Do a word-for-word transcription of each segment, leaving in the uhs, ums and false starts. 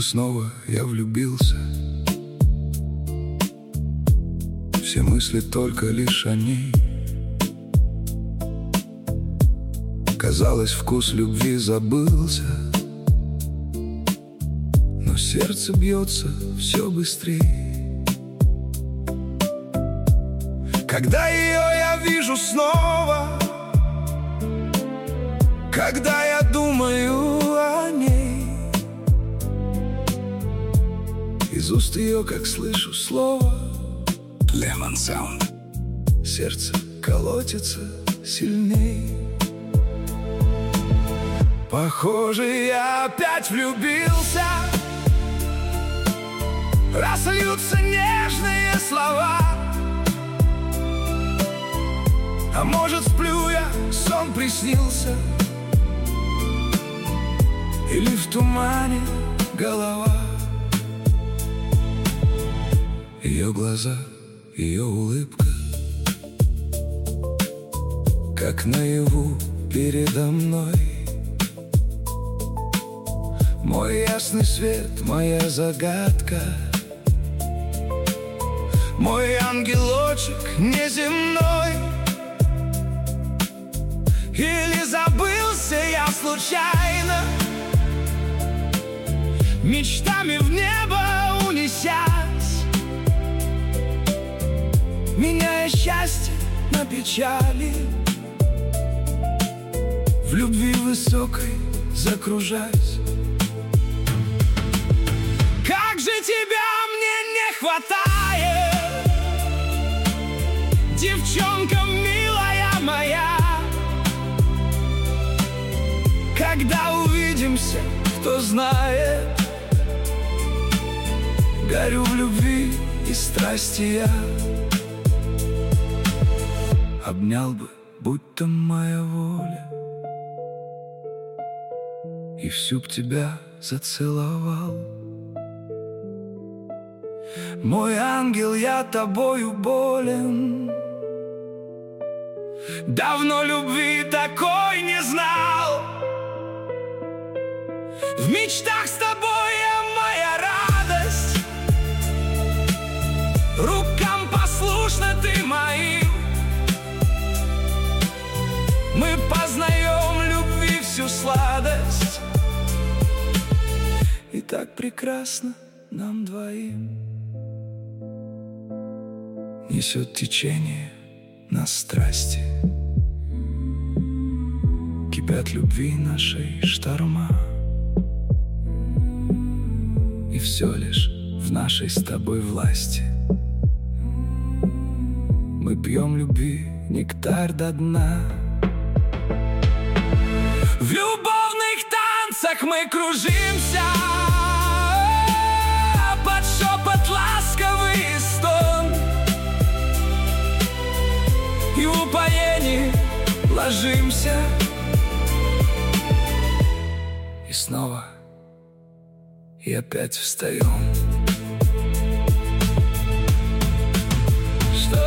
что снова я влюбился. Все мысли только лишь о ней. Казалось, вкус любви забылся, но сердце бьется все быстрее. Когда ее я вижу снова, когда я думаю о ней, из уст ее, как слышу слово Lemon Sound, сердце колотится сильней. Похоже, я опять влюбился, разльются нежные слова. А может, сплю я, сон приснился, или в тумане голова. Ее глаза, ее улыбка, как наяву передо мной. Мой ясный свет, моя загадка, мой ангелочек неземной. Или забылся я случайно, мечтами в небо унесясь, меняя счастье на печали, в любви высокой закружась. Как же тебя мне не хватает, девчонка милая моя. Когда увидимся, кто знает, горю в любви и страсти я. Обнял бы, будто моя воля, и всю б тебя зацеловал. Мой ангел, я тобою болен, давно любви такой не знал. В мечтах с тобой я моя радость, рукам послушна ты моим. Мы познаем любви всю сладость, и так прекрасно нам двоим. Несет течение нас страсти, кипят любви нашей шторма. И все лишь в нашей с тобой власти. Мы пьем любви нектар до дна. В любовных танцах мы кружимся под шепот ласковый стон, и в упоении ложимся. И снова и опять встаем. Что?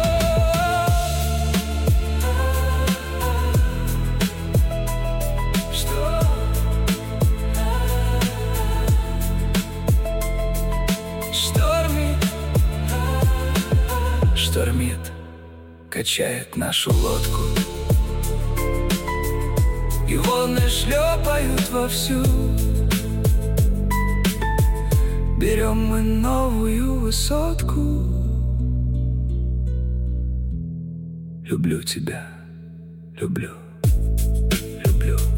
Что? Штормит, штормит, качает нашу лодку, и волны шлепают вовсю. Берем мы новую высотку. Люблю тебя, люблю, люблю.